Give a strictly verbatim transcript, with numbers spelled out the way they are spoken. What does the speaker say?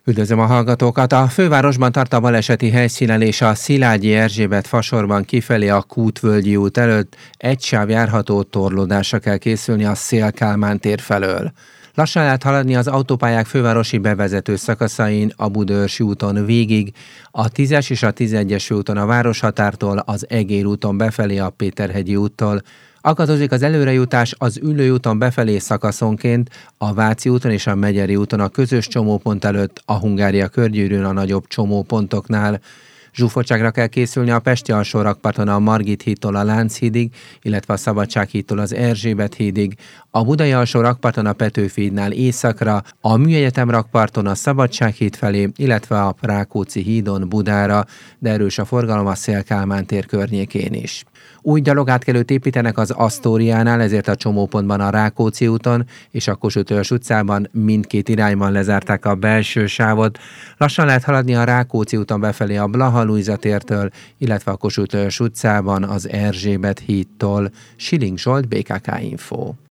Üdvözlöm a hallgatókat! A fővárosban tart a baleseti helyszínen és a Szilágyi Erzsébet fasorban kifelé a Kútvölgyi út előtt egy sáv járható torlódásra kell készülni a Széll-Kálmán tér felől. Lassan lehet haladni az autópályák fővárosi bevezető szakaszain, a Budaörsi úton végig, a tízes és a tizenegyes főúton a Városhatártól, az Egér úton befelé a Péterhegyi úttól. Akadozik az előrejutás az Üllői úton befelé szakaszonként, a Váci úton és a Megyeri úton a közös csomópont előtt, a Hungária körgyűrűn a nagyobb csomópontoknál. Zsúfoltságra kell készülni a pesti alsórakparton a Margit hídtól a Lánchídig, illetve a Szabadság hídtól az Erzsébet hídig, a Budai alsórakparton a Petőfi hídnál északra, a Műegyetem rakparton a Szabadság híd felé, illetve a Rákóczi hídon Budára, de erős a forgalom a Széll-Kálmán tér környékén is. Új gyalogátkelőt építenek az Asztóriánál, ezért a csomópontban a Rákóczi úton és a Kossuth-Lajos utcában mindkét irányban lezárták a belső sávot. Lassan lehet haladni a Rákóczi úton befelé a Blaha Lujza tértől, illetve a Kossuth-Lajos utcában az Erzsébet hídtól. Siling Zsolt, bé ká ká Info.